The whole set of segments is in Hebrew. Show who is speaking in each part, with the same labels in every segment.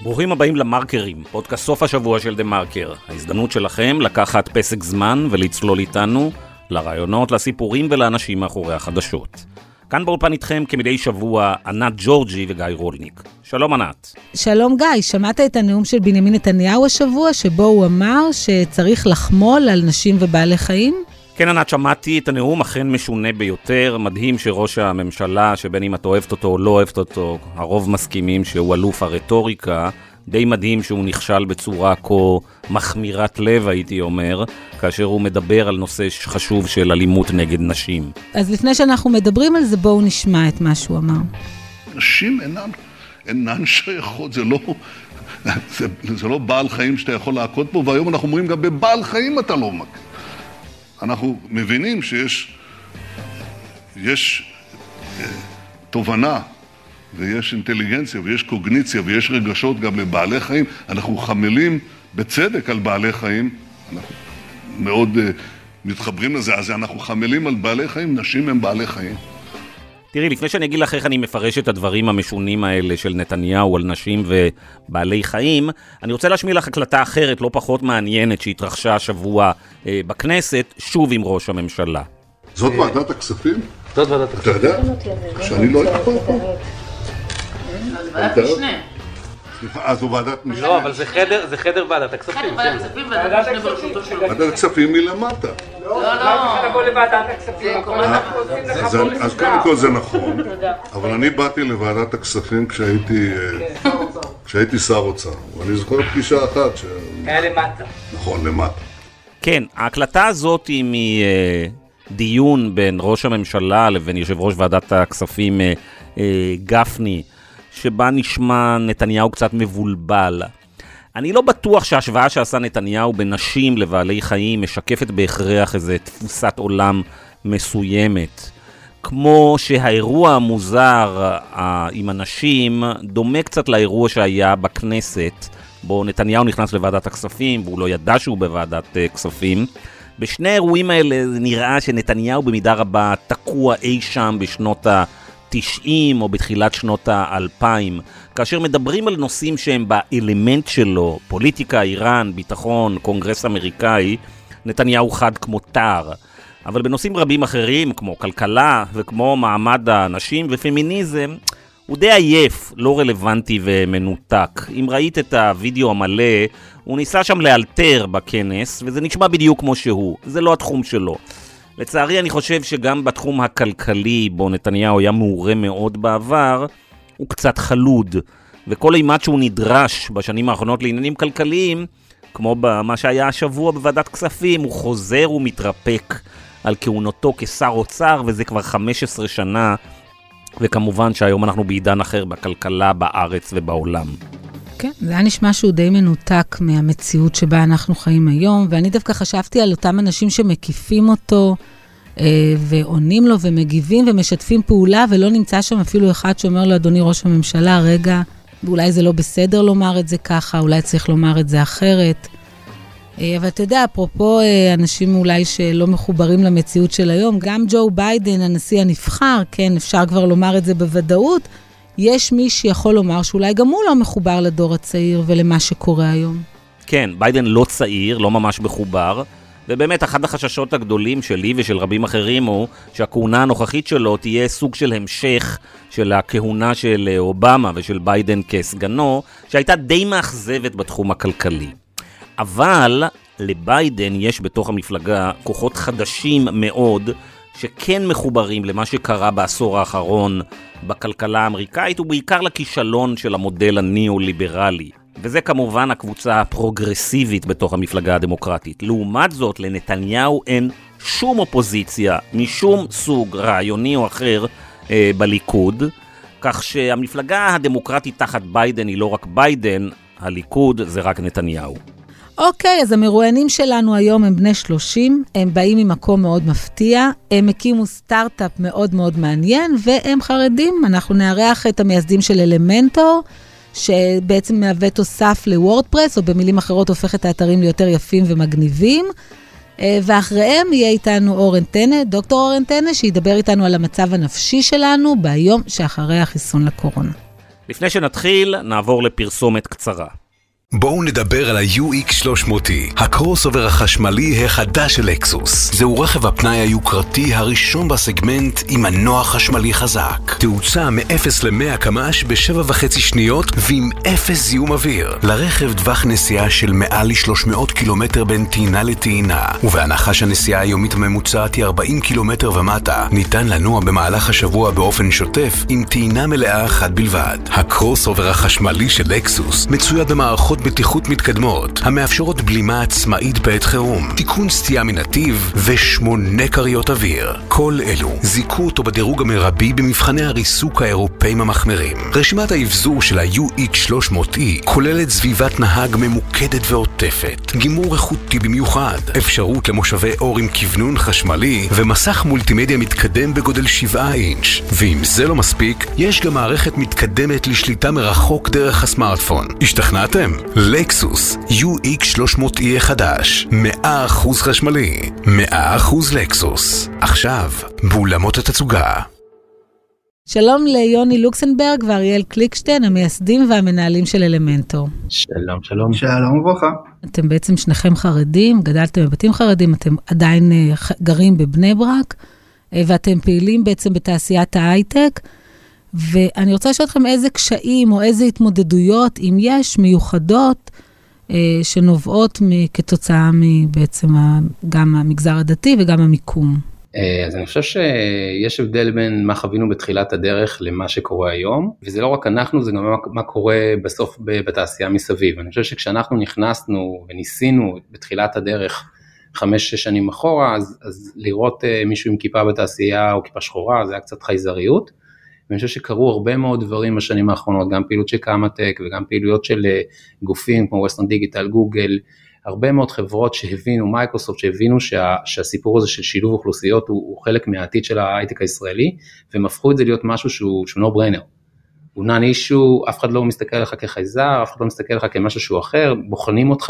Speaker 1: ברוכים הבאים למרקרים, פודקאסט סוף השבוע של דה מרקר. ההזדמנות שלכם לקחת פסק זמן ולצלול איתנו לרעיונות, לסיפורים ולאנשים מאחורי החדשות. כאן באולפן איתכם כמדי שבוע ענת ג'ורג'י וגיא רולניק. שלום ענת.
Speaker 2: שלום גיא, שמעת את הנאום של בנימין נתניהו השבוע שבו הוא אמר שצריך לחמול על נשים ובעלי חיים?
Speaker 1: כן ענת, שמעתי את הנאום, אכן משונה ביותר. מדהים שראש הממשלה, שבין אם את אוהבת אותו או לא אוהבת אותו, הרוב מסכימים שהוא אלוף הרטוריקה. די מדהים שהוא נכשל בצורה כה מחמירת לב, הייתי אומר, כאשר הוא מדבר על נושא חשוב של אלימות נגד נשים.
Speaker 2: אז לפני שאנחנו מדברים על זה, בואו נשמע את מה שהוא אמר.
Speaker 3: נשים אינן שייכות, זה לא בעל חיים שאתה יכול להכות בו, והיום אנחנו אומרים גם בבעל חיים אתה לא מכה. אנחנו מבינים שיש תובנה, ויש אינטליגנציה, ויש קוגניציה, ויש רגשות גם לבעלי חיים. אנחנו חמלים בצדק על בעלי חיים, אנחנו מאוד מתחברים לזה, אז אנחנו חמלים על בעלי חיים, נשים הם בעלי חיים.
Speaker 1: תראי, לפני שאני אגיד לך איך אני מפרש את הדברים המשונים האלה של נתניהו על נשים ובעלי חיים, אני רוצה להשמיע לך הקלטה אחרת, לא פחות מעניינת, שהתרחשה השבוע בכנסת, שוב עם ראש הממשלה.
Speaker 3: זאת ועדת הכספים?
Speaker 4: זאת ועדת הכספים.
Speaker 3: אתה יודע? שאני לא הייתי פה.
Speaker 4: אז ועדת משנה.
Speaker 3: אז הוא ועדת משנה.
Speaker 4: לא, אבל זה חדר ועדת הכספים.
Speaker 5: חדר ועדת הכספים ועדת משנה בראשותו שלו.
Speaker 3: ועדת הכספים מלמטה.
Speaker 5: לא.
Speaker 4: צריך לבוא לוועדת הכספים.
Speaker 3: אז קודם כל זה נכון, אבל אני באתי לוועדת הכספים כשהייתי שר אוצר. ואני זוכר פגישה אחת
Speaker 4: היה למטה.
Speaker 3: נכון, למטה.
Speaker 1: כן, ההקלטה הזאת היא מדיון בין ראש הממשלה לבין יושב ראש ועדת הכספים גפני, שבה נשמע נתניהו קצת מבולבל. אני לא בטוח שההשוואה שעשה נתניהו בנשים לבעלי חיים משקפת בהכרח איזו תפוסת עולם מסוימת. כמו שהאירוע המוזר עם הנשים דומה קצת לאירוע שהיה בכנסת, בו נתניהו נכנס לוועדת הכספים והוא לא ידע שהוא בוועדת כספים. בשני האירועים האלה זה נראה שנתניהו במידה רבה תקוע אי שם בשנות ה-90 או בתחילת שנות ה-2000. כאשר מדברים על נושאים שהם באלמנט שלו, פוליטיקה, איראן, ביטחון, קונגרס אמריקאי, נתניהו חד כמו תר. אבל בנושאים רבים אחרים, כמו כלכלה וכמו מעמד האנשים ופמיניזם, הוא די עייף, לא רלוונטי ומנותק. אם ראית את הוידאו המלא, הוא ניסה שם לאלתר בכנס, וזה נשמע בדיוק כמו שהוא. זה לא התחום שלו. לצערי אני חושב שגם בתחום הכלכלי, בו נתניהו היה מעורה מאוד בעבר, הוא קצת חלוד. וכל אימת שהוא נדרש בשנים האחרונות לעניינים כלכליים, כמו במה שהיה השבוע בוועדת כספים, הוא חוזר ומתרפק על כהונתו כשר אוצר, וזה כבר 15 שנה, וכמובן שהיום אנחנו בעידן אחר בכלכלה בארץ ובעולם.
Speaker 2: כן, זה היה נשמע שהוא די מנותק מהמציאות שבה אנחנו חיים היום, ואני דווקא חשבתי על אותם אנשים שמקיפים אותו, ועונים לו ומגיבים ומשתפים פעולה, ולא נמצא שם אפילו אחד שאומר לו, אדוני ראש הממשלה, רגע, אולי זה לא בסדר לומר את זה ככה, אולי צריך לומר את זה אחרת. אבל אתה יודע, אפרופו אנשים אולי שלא מחוברים למציאות של היום, גם ג'ו ביידן, הנשיא הנבחר, כן, אפשר כבר לומר את זה בוודאות, יש מי שיכול לומר שאולי גם הוא לא מחובר לדור הצעיר ולמה שקורה היום.
Speaker 1: כן, ביידן לא צעיר, לא ממש מחובר, ובאמת אחד החששות הגדולים שלי ושל רבים אחרים הוא שהכהונה הנוכחית שלו תהיה סוג של המשך של הכהונה של אובמה ושל ביידן כסגנו, שהייתה די מאכזבת בתחום הכלכלי. אבל לביידן יש בתוך המפלגה כוחות חדשים מאוד שכן מחוברים למה שקרה בעשור האחרון בכלכלה האמריקאית, ובעיקר לכישלון של המודל הניאו-ליברלי. וזה כמובן הקבוצה הפרוגרסיבית בתוך המפלגה הדמוקרטית. לעומת זאת, לנתניהו אין שום אופוזיציה משום סוג רעיוני או אחר בליכוד, כך שהמפלגה הדמוקרטית תחת ביידן היא לא רק ביידן, הליכוד זה רק נתניהו.
Speaker 2: אוקיי, אז המרואיינים שלנו היום הם בני 30, הם באים ממקום מאוד מפתיע, הם הקימו סטארט-אפ מאוד מאוד מעניין, והם חרדים. אנחנו נארח את המייסדים של אלמנטור, שבעצם מהווה תוסף לוורדפרס, או במילים אחרות הופך את האתרים ליותר יפים ומגניבים, ואחריהם יהיה איתנו אורן טנא, דוקטור אורן טנא, שידבר איתנו על המצב הנפשי שלנו ביום שאחרי החיסון לקורונה.
Speaker 1: לפני שנתחיל, נעבור לפרסומת קצרה.
Speaker 6: בואו נדבר על ה-UX300T, הקרוסובר החשמלי החדש של לקסוס. זהו רכב הפנאי היוקרתי הראשון בסגמנט עם מנוע חשמלי חזק. תאוצה מ-0 ל-100 קמ"ש ב7.5 שניות ועם 0 זיהום אוויר. לרכב טווח נסיעה של מעל ל-300 קילומטר בין טעינה לטעינה, ובהנחה שהנסיעה היומית הממוצעת היא 40 קילומטר ומטה, ניתן לנוע במהלך השבוע באופן שוטף עם טעינה מלאה אחת בלבד. הקרוסובר החשמלי של לקסוס מצויד במערכות בטיחות מתקדמות, המאפשרות בלימה עצמאית בעת חירום, תיקון סטייה מנתיב ו8 קריות אוויר. כל אלו זיקו אותו בדירוג המרבי במבחני הריסוק האירופאים המחמירים. רשימת האבזור של ה-UX300E כוללת סביבת נהג ממוקדת ועוטפת, גימור איכותי במיוחד, אפשרות למושבי אור עם כוונון חשמלי ומסך מולטימדיה מתקדם בגודל 7 אינץ'. ואם זה לא מספיק, יש גם מערכת מתקדמת לשליטה מרחוק דרך הסמארטפון. השתכנעתם? לקסוס UX300E החדש, 100% חשמלי, 100% לקסוס. עכשיו, באולמות התצוגה.
Speaker 2: שלום ליוני לוקסנברג ואריאל קליקשטיין, המייסדים והמנהלים של אלמנטור.
Speaker 7: שלום, שלום.
Speaker 8: שלום וברכה.
Speaker 2: אתם בעצם שניכם חרדים, גדלתם בבתים חרדים, אתם עדיין גרים בבני ברק, ואתם פעילים בעצם בתעשיית ההייטק, ואני רוצה לשאול אתכם איזה קשיים או איזה התמודדויות, אם יש, מיוחדות, שנובעות כתוצאה מבעצם גם המגזר הדתי וגם המיקום.
Speaker 7: אז אני חושב שיש הבדל בין מה חווינו בתחילת הדרך למה שקורה היום, וזה לא רק אנחנו, זה גם מה קורה בסוף בתעשייה מסביב. אני חושב שכשאנחנו נכנסנו וניסינו בתחילת הדרך 5-6 שנים אחורה, אז לראות מישהו עם כיפה בתעשייה או כיפה שחורה, זה היה קצת חייזריות. ואני חושב שקרו הרבה מאוד דברים בשנים האחרונות, גם פעילות של קאמטק וגם פעילויות של גופים כמו ווסטרן דיגיטל, גוגל, הרבה מאוד חברות שהבינו, מייקרוסופט שהבינו שהסיפור הזה של שילוב אוכלוסיות הוא חלק מהעתיד של ההייטק הישראלי, והם הפכו את זה להיות משהו שהוא no brainer. הוא נון אישו, אף אחד לא מסתכל עליך כחייזר, אף אחד לא מסתכל עליך כמשהו שהוא אחר, בוחנים אותך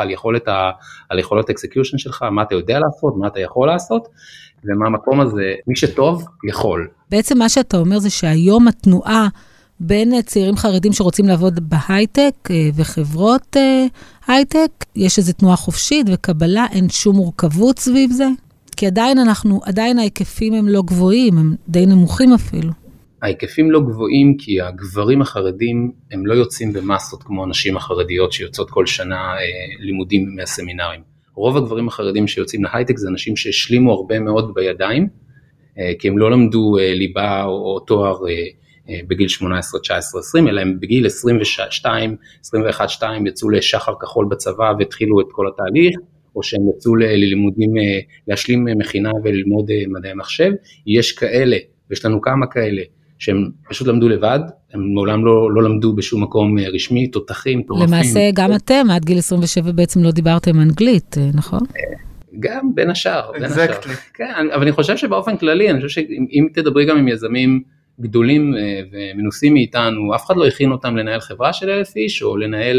Speaker 7: על יכולת אקסקיושן שלך, מה אתה יודע לעשות, מה אתה יכול לעשות, ומה המקום הזה, מי שטוב יכול.
Speaker 2: בעצם מה שאתה אומר זה שהיום התנועה בין צעירים חרדים שרוצים לעבוד בהייטק וחברות הייטק, יש איזו תנועה חופשית וקבלה, אין שום מורכבות סביב זה, כי עדיין ההיקפים הם לא גבוהים, הם די נמוכים אפילו.
Speaker 7: ההיקפים לא גבוהים כי הגברים החרדים הם לא יוצאים במסות כמו הנשים החרדיות שיוצאות כל שנה לימודים מהסמינרים. רוב הגברים החרדים שיוצאים להייטק זה אנשים שהשלימו הרבה מאוד בידיים, כי הם לא למדו ליבה או תואר בגיל 18, 19, 20, אלא הם בגיל 22, 21, 2 יצאו לשחר כחול בצבא והתחילו את כל התהליך, או שהם יצאו ללימודים, להשלים מכינה וללמוד מדעי מחשב. יש כאלה, ויש לנו כמה כאלה, שהם פשוט למדו לבד, הם מעולם לא למדו בשום מקום רשמי, תותחים, טורפים.
Speaker 2: למעשה גם אתם, עד גיל 27 בעצם לא דיברתם אנגלית, נכון?
Speaker 7: גם בין השאר, כן, אבל אני חושב שבאופן כללי, אני חושב שאם תדברי גם עם יזמים גדולים ומנוסים מאיתנו, אף אחד לא הכין אותם לנהל חברה של 1,000 איש, או לנהל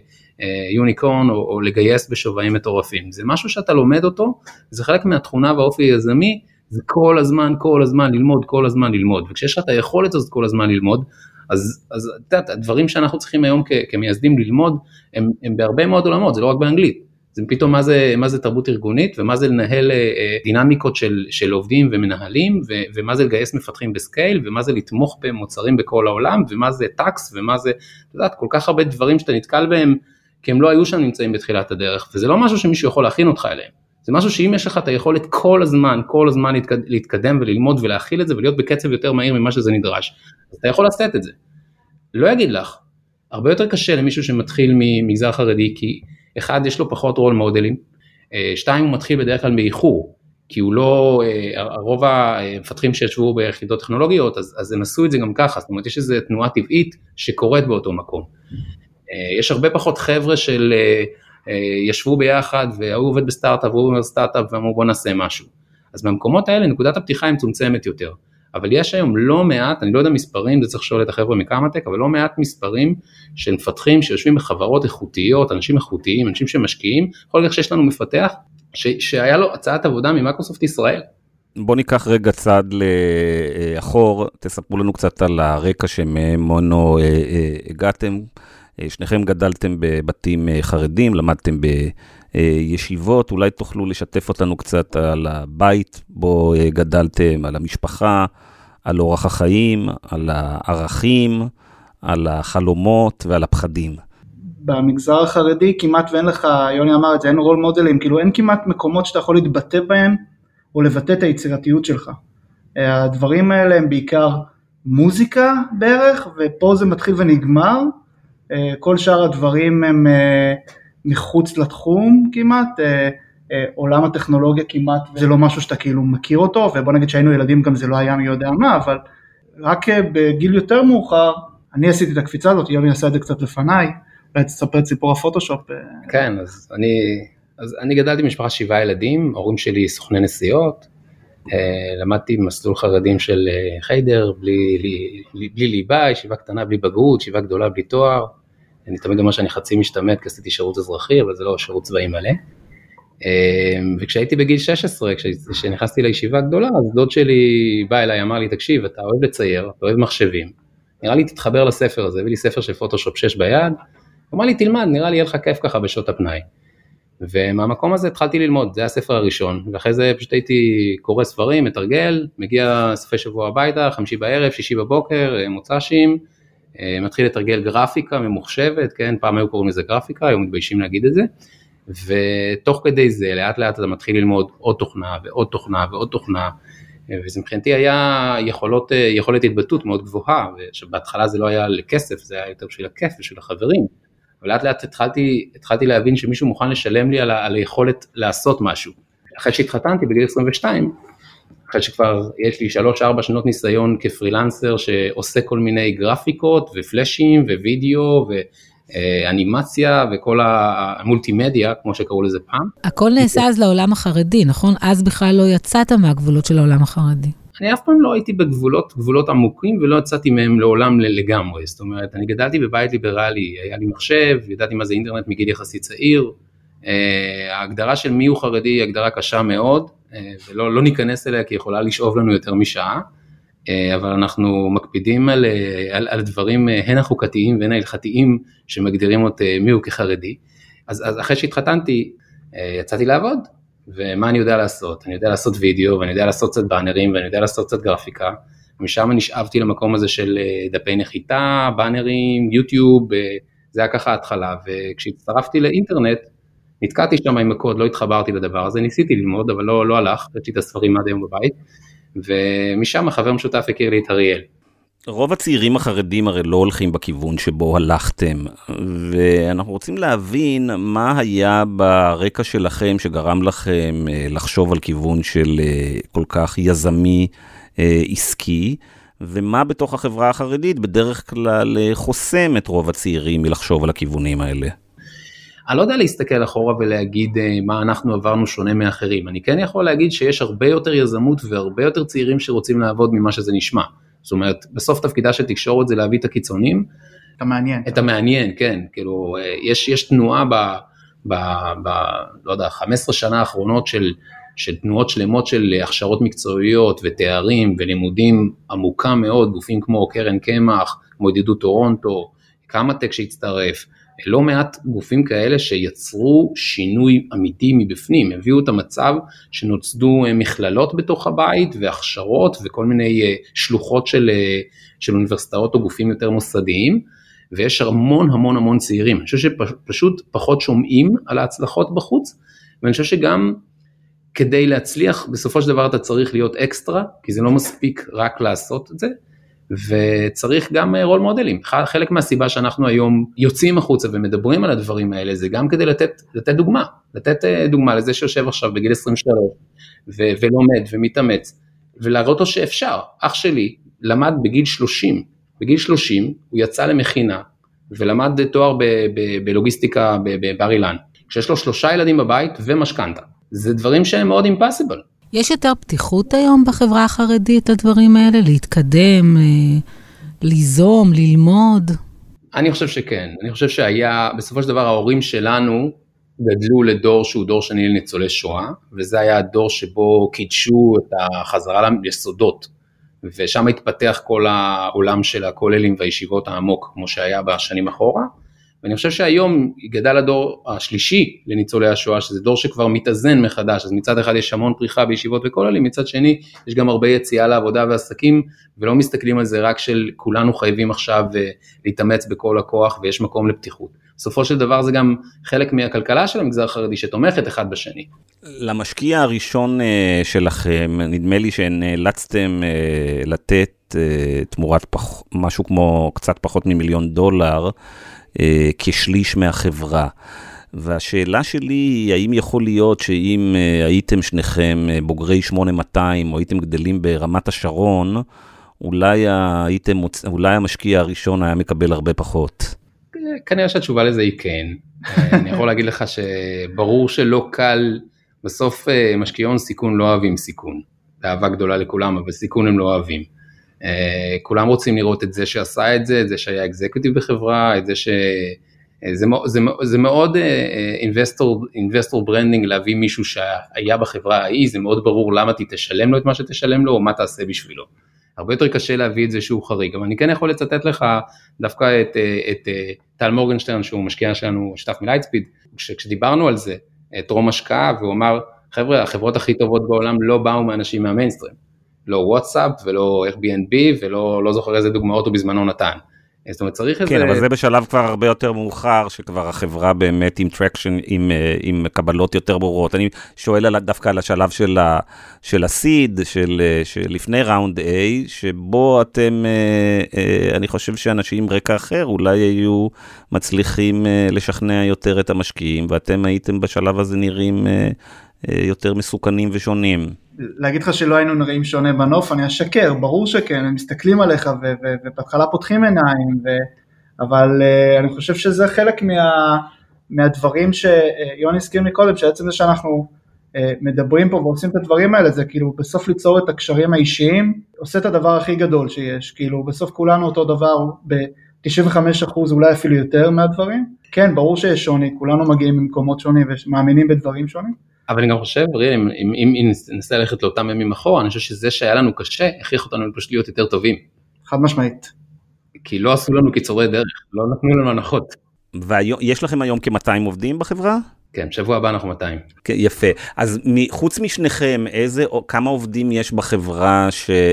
Speaker 7: יוניקורן, או לגייס בשווים מטורפים. זה משהו שאתה לומד אותו, זה חלק מהתכונה והאופי היזמי, זה כל הזמן ללמוד, כל הזמן ללמוד, וכשיש לך את היכולת הזאת כל הזמן ללמוד, אז הדברים שאנחנו צריכים היום כמייסדים ללמוד, הם בהרבה מאוד עולמות, זה לא רק באנגלית, זה פתאום מה זה תרבות ארגונית, ומה זה לנהל דינמיקות של עובדים ומנהלים, ומה זה לגייס מפתחים בסקייל, ומה זה לתמוך במוצרים בכל העולם, ומה זה טקס, ומה זה, אתה יודעת, כל כך הרבה דברים שאתה נתקל בהם, כי הם לא היו שם נמצאים בתחילת הדרך, וזה לא משהו שמישהו יכול להכין אותך אליהם. זה משהו שאם יש לך את היכולת כל הזמן להתקדם וללמוד ולהכיל את זה ולהיות בקצב יותר מהיר ממה שזה נדרש, אז אתה יכול לעשות את זה. לא יגיד לך, הרבה יותר קשה למישהו שמתחיל ממגזר חרדי, כי אחד יש לו פחות רול מודלים, 2 הוא מתחיל בדרך כלל באיחור, כי הוא לא, הרוב המפתחים שישבו ביחידות טכנולוגיות, אז הם עשו את זה גם ככה, זאת אומרת יש איזו תנועה טבעית שקורית באותו מקום. יש הרבה פחות חבר'ה של ישבו ביחד, והוא עובד בסטארט-אפ, והוא עובד בסטארט-אפ, ואמרו בוא נעשה משהו. אז במקומות האלה נקודת הפתיחה היא מצומצמת יותר. אבל יש היום לא מעט, אני לא יודע מספרים, זה צריך לשאול את החבר'ה מקאמטק, אבל לא מעט מספרים של מפתחים שיושבים בחברות איכותיות, אנשים איכותיים, אנשים שמשקיעים, יכול להיות שיש לנו מפתח שהיה לו הצעת עבודה ממייקרוסופט ישראל,
Speaker 1: בוא ניקח רגע צעד לאחור, תספרו לנו קצת על הרקע שממנו הגעתם. שניכם גדלתם בבתים חרדים, למדתם בישיבות, אולי תוכלו לשתף אותנו קצת על הבית בו גדלתם, על המשפחה, על אורח החיים, על הערכים, על החלומות ועל הפחדים.
Speaker 8: במגזר החרדי כמעט ואין לך, יוני אמר את זה, אין רול מודלים, כאילו אין כמעט מקומות שאתה יכול להתבטא בהם, או לבטא את היצירתיות שלך. הדברים האלה הם בעיקר מוזיקה בערך, ופה זה מתחיל ונגמר, כל שאר הדברים הם מחוץ לתחום כמעט, עולם הטכנולוגיה כמעט, זה לא משהו שאתה כאילו מכיר אותו, ובוא נגיד שהיינו ילדים גם זה לא היה מי יודע מה, אבל רק בגיל יותר מאוחר, אני עשיתי את הקפיצה הזאת, יוני עשה את זה קצת לפניי, אולי תספר את סיפור הפוטושופ.
Speaker 7: כן, אז אני גדלתי במשפחה 7 ילדים, ההורים שלי סוכני נסיעות, למדתי במסלול חרדים של חיידר, בלי ליבה, ישיבה קטנה בלי בגרות, ישיבה גדולה בלי תואר, אני תמיד אומר שאני חצי משתמט, כי עשיתי שירות אזרחי, אבל זה לא שירות צבאי מלא, וכשהייתי בגיל 16, כשנכנסתי לישיבה הגדולה, אז דוד שלי בא אליי, אמר לי, תקשיב, אתה אוהב לצייר, אתה אוהב מחשבים, נראה לי תתחבר לספר הזה, הביא לי ספר של פוטושופ 6 ביד, אמר לי תלמד, נראה לי יהיה לך כיף ככה בשעות הפנאי, ומהמקום הזה התחלתי ללמוד, זה הספר הראשון, ואחרי זה פשוט הייתי קורא ספרים, מתרגל, מגיע סופי שבוע הביתה, 5 בערב, 6 בבוקר, מוצ"שים, מתחיל לתרגל גרפיקה ממוחשבת, כן, פעם היו קוראים לזה גרפיקה, היום מתביישים להגיד את זה, ותוך כדי זה, לאט לאט אתה מתחיל ללמוד עוד תוכנה ועוד תוכנה ועוד תוכנה, וזה מבחינתי היה יכולת התבטאות מאוד גבוהה, שבהתחלה זה לא היה לכסף, זה היה יותר בשביל הכיף ושביל החברים, ולאט לאט התחלתי להבין שמישהו מוכן לשלם לי על היכולת לעשות משהו. אחרי שהתחתנתי בגיל 22, אחרי שכבר יש לי 3-4 שנות ניסיון כפרילנסר שעושה כל מיני גרפיקות ופלאשים ווידאו ואנימציה וכל המולטימדיה, כמו שקראו לזה פעם.
Speaker 2: הכל נעשה אז לעולם החרדי, נכון? אז בכלל לא יצאת מהגבולות של העולם החרדי.
Speaker 7: אני אף פעם לא הייתי בגבולות עמוקים ולא יצאתי מהם לעולם לגמרי, זאת אומרת, אני גדלתי בבית ליברלי, היה לי מחשב, ידעתי מה זה אינטרנט מגיל יחסית צעיר, ההגדרה של מי הוא חרדי היא הגדרה קשה מאוד, ולא ניכנס אליה כי יכולה לשאוב לנו יותר משעה, אבל אנחנו מקפידים על דברים הן החוקתיים והן ההלכתיים שמגדירים אותי מי הוא כחרדי, אז אחרי שהתחתנתי יצאתי לעבוד, ומה אני יודע לעשות? אני יודע לעשות וידאו, ואני יודע לעשות קצת באנרים, ואני יודע לעשות קצת גרפיקה, ומשם נשאבתי למקום הזה של דפי נחיתה, באנרים, יוטיוב, זה היה ככה ההתחלה, וכשהצטרפתי לאינטרנט, נתקעתי שם עם הקוד, לא התחברתי לדבר הזה, ניסיתי ללמוד, אבל לא הלך, ראיתי את הספרים עד היום בבית, ומשם החבר משותף הכיר לי את אריאל.
Speaker 1: רוב הצעירים החרדים הרי לא הולכים בכיוון שבו הלכתם, ואנחנו רוצים להבין מה היה ברקע שלכם שגרם לכם לחשוב על כיוון של כל כך יזמי עסקי, ומה בתוך החברה החרדית בדרך כלל חוסם את רוב הצעירים מלחשוב על הכיוונים האלה.
Speaker 7: אני לא יודע להסתכל אחורה ולהגיד מה אנחנו עברנו שונה מאחרים, אני כן יכול להגיד שיש הרבה יותר יזמות והרבה יותר צעירים שרוצים לעבוד ממה שזה נשמע. זאת אומרת, בסוף תפקידה של תקשורת זה להביא את הקיצונים. את המעניין, כן. כאילו, יש תנועה לא יודע, 15 שנה האחרונות של תנועות שלמות של הכשרות מקצועיות ותארים ולימודים עמוקה מאוד, גופים כמו קרן קמח, כמו ידידות טורונטו, קמא-טק שהצטרף, לא מעט גופים כאלה שיצרו שינוי אמיתי מבפנים, הביאו את המצב שנוצדו מכללות בתוך הבית והכשרות וכל מיני שלוחות של אוניברסיטאות או גופים יותר מוסדיים, ויש המון צעירים, אני חושב שפשוט פחות שומעים על ההצלחות בחוץ, ואני חושב שגם כדי להצליח בסופו של דבר אתה צריך להיות אקסטרה, כי זה לא מספיק רק לעשות את זה, וצריך גם רול מודלים. חלק מהסיבה שאנחנו היום יוצאים החוצה ומדברים על הדברים האלה, זה גם כדי לתת דוגמה לזה שיושב עכשיו בגיל 23, ולומד ומתאמץ, ולהראות לו שאפשר. אח שלי למד בגיל 30, הוא יצא למכינה, ולמד תואר בלוגיסטיקה בבר אילן, כשיש לו 3 ילדים בבית ומשכנתה. זה דברים שהם מאוד impossible.
Speaker 2: יש יותר פתיחות היום בחברה החרדית, הדברים האלה, להתקדם, ליזום, ללמוד?
Speaker 7: אני חושב שכן. אני חושב שהיה, בסופו של דבר, ההורים שלנו, גדלו לדור שהוא דור שני לניצולי שואה, וזה היה הדור שבו קידשו את החזרה ליסודות, ושם התפתח כל העולם של הכוללים והישיבות העמוק, כמו שהיה בשנים אחורה, ואני חושב שהיום גדל הדור השלישי לניצולי השואה, שזה דור שכבר מתאזן מחדש, אז מצד אחד יש המון פריחה בישיבות וכוללים, מצד שני יש גם הרבה יציאה לעבודה ועסקים, ולא מסתכלים על זה רק של כולנו חייבים עכשיו להתאמץ בכל הכוח, ויש מקום לפתיחות. בסופו של דבר זה גם חלק מהכלכלה של המגזר החרדי, שתומכת אחד בשני.
Speaker 1: למשקיע הראשון שלכם, נדמה לי שנאלצתם לתת תמורת משהו כמו קצת פחות $1,000,000, כשליש מהחברה. והשאלה שלי היא, האם יכול להיות שאם הייתם שניכם בוגרי 8200, או הייתם גדלים ברמת השרון, אולי המשקיע הראשון היה מקבל הרבה פחות?
Speaker 7: כנראה שהתשובה לזה היא כן. אני יכול להגיד לך שברור שלא קל, בסוף משקיעון סיכון לא אוהבים סיכון. זה אהבה גדולה לכולם, אבל סיכון הם לא אוהבים. כולם רוצים לראות את זה שעשה את זה שהיה אקזקוטיב בחברה, את זה זה מאוד investor branding להביא מישהו שהיה בחברה ההיא, זה מאוד ברור למה תשלם לו את מה שתשלם לו, או מה תעשה בשבילו. הרבה יותר קשה להביא את זה שהוא חריג, אבל אני כן יכול לצטט לך דווקא את טל מורגנשטרן, שהוא משקיע שלנו, שותף מלייטספיד, כשדיברנו על זה, טרום השקעה, והוא אמר, חבר'ה, החברות הכי טובות בעולם לא באו מאנשים מהמיינסטרים, לא וואטסאפ ולא Airbnb ולא זוכר איזה דוגמאות הוא בזמנו נתן. זאת אומרת, צריך איזה...
Speaker 1: כן, אבל זה בשלב כבר הרבה יותר מאוחר, שכבר החברה באמת עם טרקשן, עם קבלות יותר ברורות. אני שואל דווקא על השלב של הסיד, שלפני ראונד A, שבו אתם, אני חושב שאנשים עם רקע אחר, אולי היו מצליחים לשכנע יותר את המשקיעים, ואתם הייתם בשלב הזה נראים יותר מסוכנים ושונים.
Speaker 8: להגיד לך שלא היינו נראים שונה בנוף, אני אשקר, ברור שכן, הם מסתכלים עליך ובהתחלה פותחים עיניים, אבל אני חושב שזה חלק מהדברים שיוני הזכיר מקודם, שעצם זה שאנחנו מדברים פה ועושים את הדברים האלה, זה כאילו בסוף ליצור את הקשרים האישיים, עושה את הדבר הכי גדול שיש, כאילו בסוף כולנו אותו דבר, ב-95% אולי אפילו יותר מהדברים, כן, ברור שיש שוני, כולנו מגיעים ממקומות שונים ומאמינים בדברים שונים,
Speaker 7: אבל אני גם חושב, אם ננסה ללכת לאותם ימים אחורה, אני חושב שזה שהיה לנו קשה, הכריח אותנו פשוט להיות יותר טובים.
Speaker 8: חד משמעית.
Speaker 7: כי לא עשו לנו קיצורי דרך, לא נתנו לנו הנחות.
Speaker 1: ויש לכם היום כ-200 עובדים בחברה?
Speaker 7: כן, שבוע הבא אנחנו 200.
Speaker 1: כן, יפה. אז חוץ משניכם, כמה עובדים יש בחברה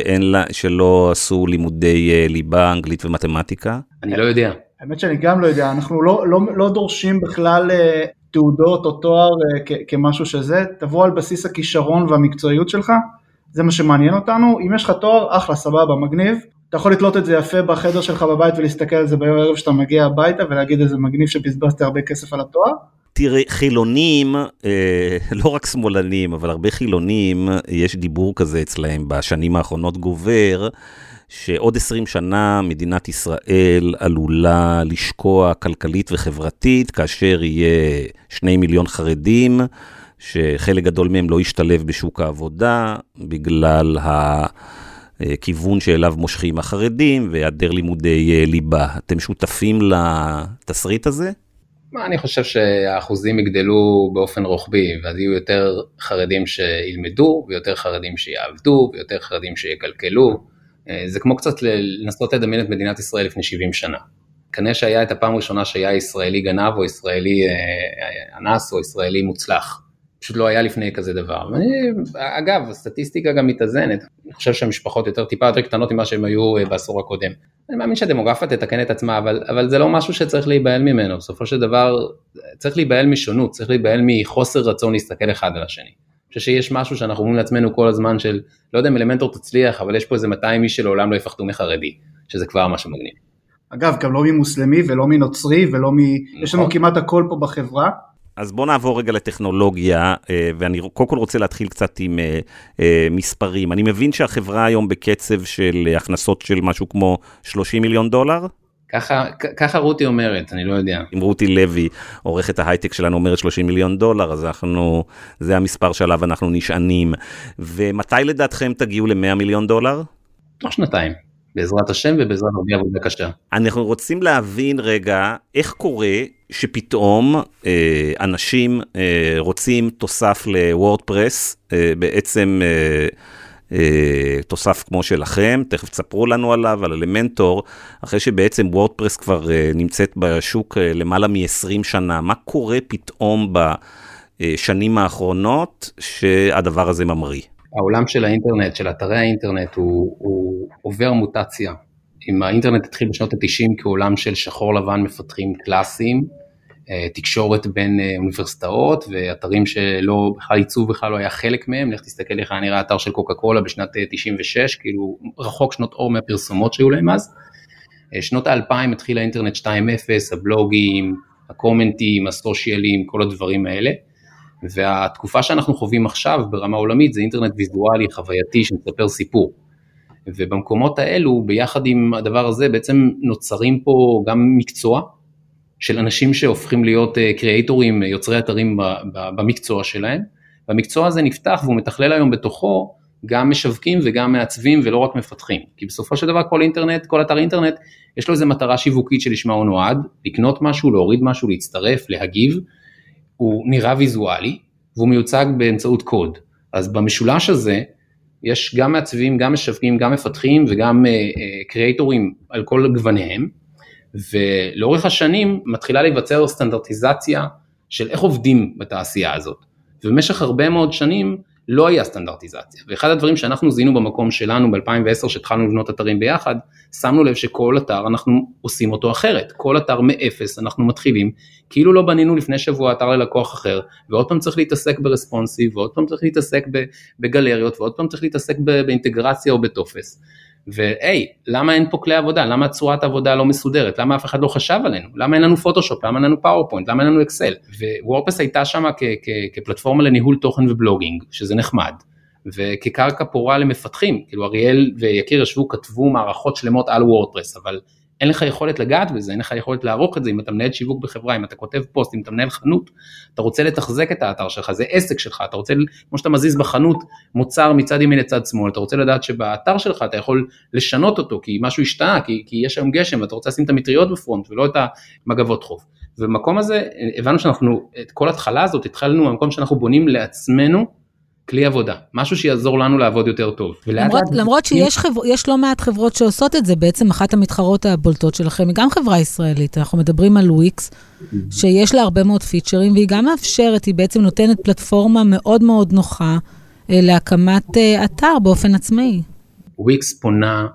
Speaker 1: שלא עשו לימודי ליבה, אנגלית ומתמטיקה?
Speaker 7: אני לא יודע.
Speaker 8: האמת שאני גם לא יודע, אנחנו לא דורשים בכלל תעודות או תואר כמשהו שזה, תבוא על בסיס הכישרון והמקצועיות שלך, זה מה שמעניין אותנו, אם יש לך תואר, אחלה, סבבה, מגניב, אתה יכול לתלות את זה יפה בחדר שלך בבית ולהסתכל על זה ביום הערב שאתה מגיע הביתה ולהגיד איזה מגניב שבזבזתי הרבה כסף על התואר.
Speaker 1: תראה, חילונים, לא רק שמאלנים, אבל הרבה חילונים, יש דיבור כזה אצלהם בשנים האחרונות גובר, שעוד 20 שנה מדינת ישראל עלולה לשקוע כלכלית וחברתית, כאשר יהיה 2 מיליון חרדים, שחלק גדול מהם לא ישתלב בשוק העבודה, בגלל הכיוון שאליו מושכים החרדים, והיעדר לימודי ליבה. אתם שותפים לתסריט הזה?
Speaker 7: אני חושב שהאחוזים יגדלו באופן רוחבי, ואז יהיו יותר חרדים שילמדו, ויותר חרדים שיעבדו, ויותר חרדים שיקלקלו. זה כמו קצת לנסות לדמיין את מדינת ישראל לפני 70 שנה. כנראה שהיה את הפעם הראשונה שהיה ישראלי גנב, או ישראלי אנס, או ישראלי מוצלח. פשוט לא היה לפני כזה דבר. אגב, הסטטיסטיקה גם מתאזנת. אני חושב שהמשפחות טיפה יותר קטנות ממה שהם היו בעשור הקודם. אני מאמין שהדמוגרפיה תתקן את עצמה, אבל זה לא משהו שצריך להיבהל ממנו. בסופו של דבר, צריך להיבהל משונות, צריך להיבהל מחוסר רצון להסתכל אחד על השני. אני חושב שיש משהו שאנחנו אומרים לעצמנו כל הזמן של, לא יודע אם אלמנטור תצליח, אבל יש פה איזה 200 איש שלעולם לא יפחדו מחרדי, שזה כבר משהו מגניב.
Speaker 8: אגב, גם לא ממוסלמי ולא מנוצרי, ולא יש לנו כמעט הכל פה בחברה.
Speaker 1: אז בואו נעבור רגע לטכנולוגיה, ואני קודם כל רוצה להתחיל קצת עם מספרים. אני מבין שהחברה היום בקצב של הכנסות של משהו כמו $30 מיליון?
Speaker 7: ככה רותי אומרת, אני לא יודע.
Speaker 1: אם רותי לוי, עורכת ההייטק שלנו, אומרת $30 מיליון, אז זה המספר שעליו אנחנו נשענים. ומתי לדעתכם תגיעו $100 מיליון?
Speaker 7: תוך שנתיים. בעזרת השם ובעזרת הרבה עבודה קשה.
Speaker 1: אנחנו רוצים להבין רגע איך קורה שפתאום אנשים רוצים תוסף לוורדפרס, בעצם תוסף כמו שלכם, תכף תספרו לנו עליו, על אלמנטור, אחרי שבעצם וורדפרס כבר נמצאת בשוק למעלה מ-20 שנה. מה קורה פתאום בשנים האחרונות שהדבר הזה ממריא?
Speaker 7: העולם של האינטרנט, של אתרי האינטרנט, הוא עובר מוטציה. אם האינטרנט התחיל בשנות ה-90 כעולם של שחור לבן מפתחים קלאסיים, תקשורת בין אוניברסיטאות, ואתרים שלא בכלל ייצוב בכלל לא היה חלק מהם, לך תסתכל איך נראה האתר של קוקה קולה בשנת 96, כאילו רחוק שנות אור מהפרסומות שהיו להם אז. שנות ה-2000 התחיל האינטרנט 2.0, הבלוגים, הקומנטים, הסושיאלים, כל הדברים האלה. והתקופה שאנחנו חווים עכשיו ברמה עולמית זה אינטרנט ויזואלי, חווייתי, שמספר סיפור. ובמקומות האלו, ביחד עם הדבר הזה, בעצם נוצרים פה גם מקצוע, של אנשים שהופכים להיות קריאטורים, יוצרי אתרים במקצוע שלהם, והמקצוע הזה נפתח והוא מתכלל היום בתוכו, גם משווקים וגם מעצבים ולא רק מפתחים, כי בסופו של דבר כל אינטרנט, כל אתר אינטרנט, יש לו איזו מטרה שיווקית שלשמה הוא נועד, לקנות משהו, להוריד משהו, להצטרף, להגיב, הוא נראה ויזואלי, והוא מיוצג באמצעות קוד. אז במשולש הזה, יש גם מעצבים, גם משווקים, גם מפתחים, וגם קריאטורים על כל גווניהם, ולאורך השנים מתחילה להיווצר סטנדרטיזציה של איך עובדים בתעשייה הזאת. ובמשך הרבה מאוד שנים לא היה סטנדרטיזציה. ואחד הדברים שאנחנו זיהינו במקום שלנו ב-2010, שהתחלנו לבנות אתרים ביחד, שמנו לב שכל אתר אנחנו עושים אותו אחרת. כל אתר מאפס אנחנו מתחילים, כאילו לא בנינו לפני שבוע אתר ללקוח אחר, ועוד פעם צריך להתעסק ברספונסיב, ועוד פעם צריך להתעסק בגלריות, ועוד פעם צריך להתעסק באינטגרציה או בטופס. והי, למה אין פה כלי עבודה? למה צורת העבודה לא מסודרת? למה אף אחד לא חשב עלינו? למה אין לנו פוטושופ? למה אין לנו פאורפוינט? למה אין לנו אקסל? ווורדפרס הייתה שם כפלטפורמה לניהול תוכן ובלוגינג, שזה נחמד, וכקרקע פורה למפתחים, כאילו אריאל ויקיר ישבו, כתבו מערכות שלמות על וורדפרס, אבל אין לך יכולת לגעת בזה, אין לך יכולת לערוך את זה, אם אתה מנהל שיווק בחברה, אם אתה כותב פוסט, אם אתה מנהל חנות, אתה רוצה לתחזק את האתר שלך, זה עסק שלך, אתה רוצה, כמו שאתה מזיז בחנות, מוצר מצד ימין לצד שמאל, אתה רוצה לדעת שבאתר שלך אתה יכול לשנות אותו, כי משהו השתנה, כי יש היום גשם, ואתה רוצה לשים את המטריות בפרונט, ולא את המגבות חוף. ובמקום הזה, הבנו שאנחנו, את כל התחלה הזאת, התחלנו במקום שאנחנו בונים לעצמנו, כלי עבודה, משהו שיעזור לנו לעבוד יותר טוב.
Speaker 2: למרות שיש לא מעט חברות שעושות את זה, בעצם אחת המתחרות הבולטות שלכם, היא גם חברה ישראלית, אנחנו מדברים על וויקס, שיש לה הרבה מאוד פיצ'רים, והיא גם מאפשרת, היא בעצם נותנת פלטפורמה מאוד מאוד נוחה, להקמת אתר באופן עצמאי.
Speaker 7: וויקס פונה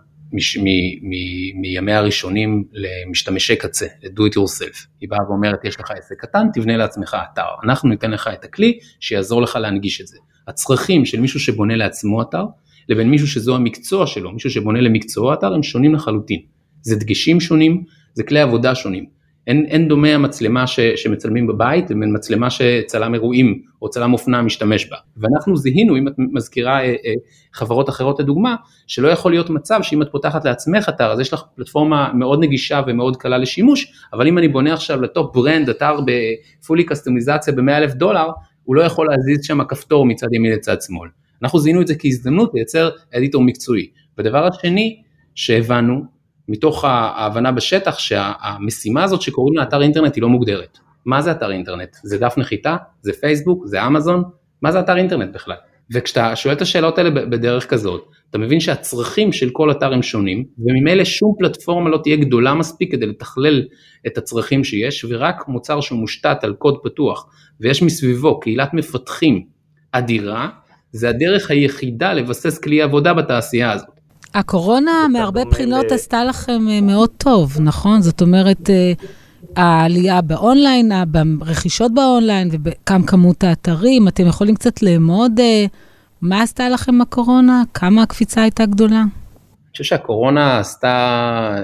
Speaker 7: מימי הראשונים למשתמשי קצה, ל-do it yourself. היא באה ואומרת, יש לך עסק קטן, תבנה לעצמך אתר. אנחנו ניתן לך את הכלי שיעזור לך להנגיש את זה. הצרכים של מישהו שבונה לעצמו אתר, לבין מישהו שזו המקצוע שלו, מישהו שבונה למקצוע אתר, הם שונים לחלוטין. זה דגשים שונים, זה כלי עבודה שונים. אין דומה המצלמה שמצלמים בבית, לבין מצלמה שצלם אירועים, או צלם אופנה משתמש בה. ואנחנו זיהינו, אם את מזכירה חברות אחרות לדוגמה, שלא יכול להיות מצב שאם את פותחת לעצמך אתר, אז יש לך פלטפורמה מאוד נגישה ומאוד קלה לשימוש, אבל אם אני בונה עכשיו לטופ ברנד, אתר בפולי קסטומיזציה ב$100,000, הוא לא יכול להזיז שם הכפתור מצד ימין לצד שמאל. אנחנו זיהינו את זה כהזדמנות לייצר אדיטור מקצועי. בדבר השני שהבנו, מתוך ההבנה בשטח, שהמשימה הזאת שקוראים לה אתר אינטרנט היא לא מוגדרת. מה זה אתר אינטרנט? זה דף נחיתה? זה פייסבוק? זה אמזון? מה זה אתר אינטרנט בכלל? וכשאתה שואל את השאלות האלה בדרך כזאת, אתה מבין שהצרכים של כל אתר הם שונים, וממילא שום פלטפורמה לא תהיה גדולה מספיק כדי לתכלל את הצרכים שיש, ורק מוצר שהוא מושתת על קוד פתוח, ויש מסביבו קהילת מפתחים אדירה, זה הדרך היחידה לבסס כלי עבודה בתעשייה הזאת.
Speaker 2: הקורונה מהרבה בחינות עשתה לכם מאוד טוב, נכון? זאת אומרת, העלייה באונליין, ברכישות באונליין, וכמה כמות האתרים, אתם יכולים קצת לאמוד מה עשתה לכם הקורונה? כמה הקפיצה הייתה גדולה?
Speaker 7: אני חושב שהקורונה עשתה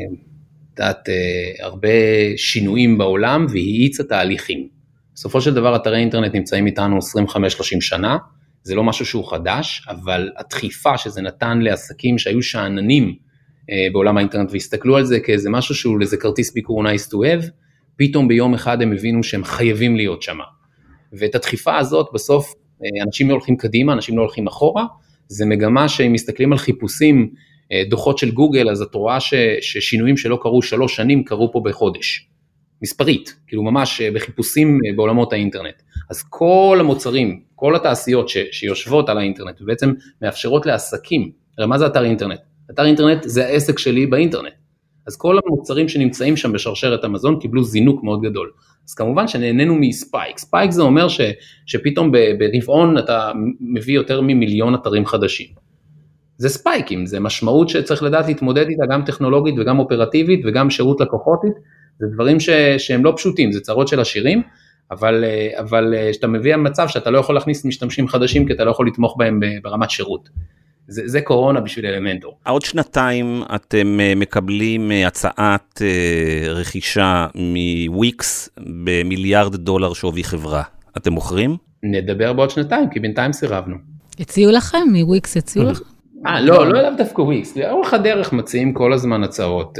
Speaker 7: הרבה שינויים בעולם, והיא האיצה תהליכים. בסופו של דבר, אתרי אינטרנט נמצאים איתנו 25-30 שנה, זה לא משהו שהוא חדש, אבל הדחיפה שזה נתן לעסקים שהיו שעננים בעולם האינטרנט, והסתכלו על זה כאיזה משהו שהוא לזה כרטיס ביקור nice to have, פתאום ביום אחד הם הבינו שהם חייבים להיות שם. ואת הדחיפה הזאת בסוף אנשים לא הולכים קדימה, אנשים לא הולכים אחורה, זה מגמה שהם מסתכלים על חיפושים דוחות של גוגל, אז את רואה ששינויים שלא קרו 3 שנים, קרו פה בחודש. מספרית, כאילו ממש בחיפושים בעולמות האינטרנט. אז כל המוצרים, כל התעשיות שיושבות על האינטרנט, ובעצם מאפשרות לעסקים, הרי מה זה אתר אינטרנט? אתר אינטרנט זה העסק שלי באינטרנט. אז כל המוצרים שנמצאים שם בשרשרת המזון קיבלו זינוק מאוד גדול. אז כמובן שנהנינו מספייק. ספייק זה אומר שפתאום ברבעון אתה מביא יותר מ1,000,000 אתרים חדשים. זה ספייקים, זה משמעות שצריך לדעת להתמודד איתה גם טכנולוגית וגם אופרטיבית וגם שירות לקוחותית. זה דברים שהם לא פשוטים, זה צרות של עשירים, אבל שאתה מביא מצב שאתה לא יכול להכניס משתמשים חדשים, כי אתה לא יכול לתמוך בהם ברמת שירות. זה קורונה בשביל אלמנטור.
Speaker 1: עוד 2 אתם מקבלים הצעת רכישה מוויקס ב$1,000,000,000 שווי חברה. אתם מוכרים?
Speaker 7: נדבר בעוד 2, כי בינתיים סירבנו.
Speaker 2: הציעו לכם? מוויקס הציעו לכם?
Speaker 7: לא אליו דווקא וויקס. לאורך הדרך מציעים כל הזמן הצעות.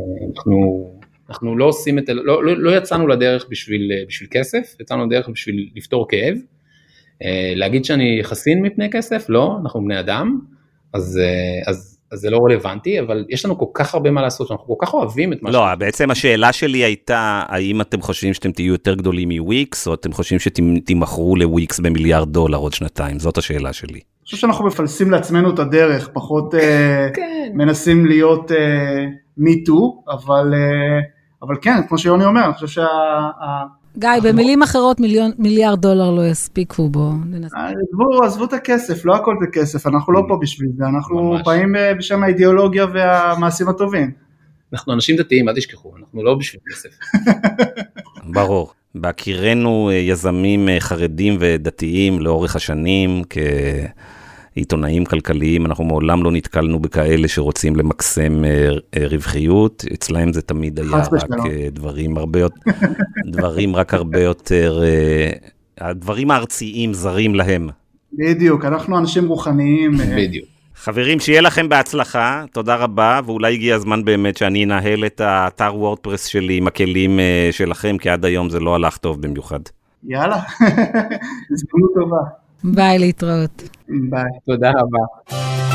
Speaker 7: אנחנו לא עושים לא יצאנו לדרך בשביל כסף, יצאנו לדרך בשביל לפתור כאב. להגיד שאני חסין מפני כסף? לא, אנחנו בני אדם. אז זה לא רלוונטי, אבל יש לנו כל כך הרבה מה לעשות, אנחנו כל כך אוהבים את מה
Speaker 1: לא, בעצם השאלה שלי הייתה, האם אתם חושבים שאתם תהיו יותר גדולים מוויקס, או אתם חושבים שתמכרו לוויקס ב$1,000,000,000 עוד 2? זאת השאלה שלי.
Speaker 8: אני חושב שאנחנו מפלסים לעצמנו את הדרך, פחות מנסים להיות מיטו, אבל כן, כמו שיוני אומר, אני חושב
Speaker 2: גיא, במילים אחרות $1,000,000,000 לא יספיקו בו.
Speaker 8: עזבו את הכסף, לא הכל זה כסף, אנחנו לא פה בשביל זה, אנחנו באים בשם האידיאולוגיה והמעשים הטובים.
Speaker 7: אנחנו אנשים דתיים, אל תשכחו, אנחנו לא בשביל כסף.
Speaker 1: ברור. בהכירנו יזמים חרדים ודתיים לאורך השנים, עיתונאים כלכליים, אנחנו מעולם לא נתקלנו בכאלה שרוצים למקסם רווחיות, אצלהם זה תמיד היה רק דברים רק הרבה יותר, הדברים הארציים זרים להם.
Speaker 8: בדיוק, אנחנו אנשים רוחניים.
Speaker 7: בדיוק.
Speaker 1: חברים, שיהיה לכם בהצלחה, תודה רבה, ואולי הגיע הזמן באמת שאני אנהל את האתר וורדפרס שלי עם הכלים שלכם, כי עד היום זה לא הלך טוב במיוחד.
Speaker 8: יאללה, הזדמנות טובה.
Speaker 2: ביי, להתראות.
Speaker 8: ביי.
Speaker 7: תודה רבה.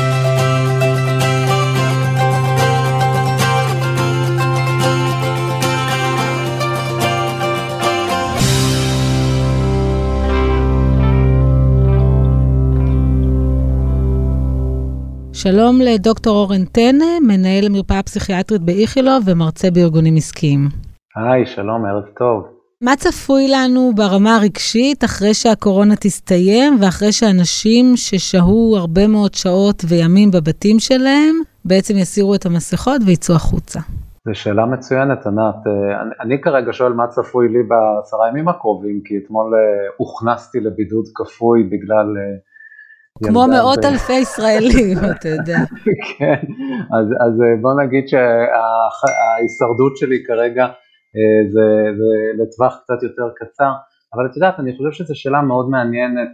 Speaker 2: שלום לדוקטור אורן טנא, מנהל המרפאה הפסיכיאטרית באיכילוב ומרצה בארגונים עסקיים.
Speaker 9: היי, שלום, ערב טוב.
Speaker 2: מה צפוי לנו ברמה הרגשית אחרי שהקורונה תסתיים, ואחרי שאנשים ששהו הרבה מאוד שעות וימים בבתים שלהם, בעצם יסירו את המסכות ויצאו החוצה?
Speaker 9: זו שאלה מצוינת, ענת. אני כרגע שואל מה צפוי לי ב10 ימים הקרובים, כי אתמול הוכנסתי לבידוד כפוי בגלל...
Speaker 2: כמו מאות אלפי ישראלים, אתה יודע.
Speaker 9: כן, אז בוא נגיד שההישרדות שלי כרגע, זה לטווח קצת יותר קצר, אבל את יודעת, אני חושב שזו שאלה מאוד מעניינת,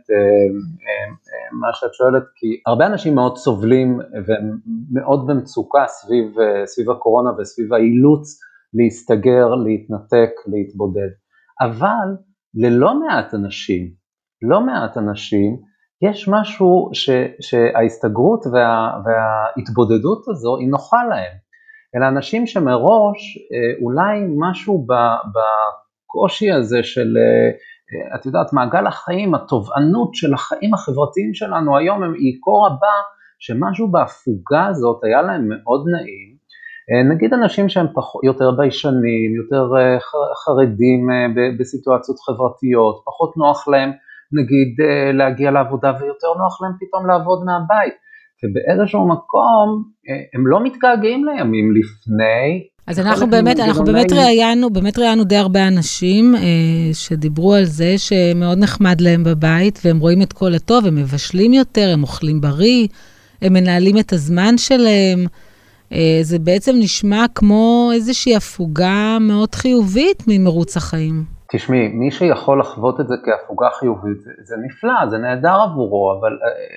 Speaker 9: מה שאת שואלת, כי הרבה אנשים מאוד סובלים, והם מאוד במצוקה סביב הקורונה, וסביב האילוץ להסתגר, להתנתק, להתבודד, אבל ללא מעט אנשים, יש משהו שההסתגרות וההתבודדות הזו היא נוחה להם, אלא אנשים שמראש אולי משהו בקושי הזה של, את יודעת, מעגל החיים, התובענות של החיים החברתיים שלנו היום היא כה רבה, שמשהו בהפוגה הזאת היה להם מאוד נעים, נגיד אנשים שהם יותר ביישנים, יותר חרדים בסיטואציות חברתיות, פחות נוח להם, נגיד להגיע לעבודה ויותר נוח להם פתאום לעבוד מהבית, ובאיזשהו מקום הם לא מתגעגעים לימים לפני.
Speaker 2: אז אנחנו באמת ראיינו די הרבה אנשים שדיברו על זה שמאוד נחמד להם בבית, והם רואים את כל הטוב, הם מבשלים יותר, הם אוכלים בריא, הם מנהלים את הזמן שלהם, זה בעצם נשמע כמו איזושהי הפוגה מאוד חיובית ממרוץ החיים.
Speaker 9: תשמעי, מי שיכול לחוות את זה כהפוגה חיובית, זה נפלא, זה נהדר עבורו, אבל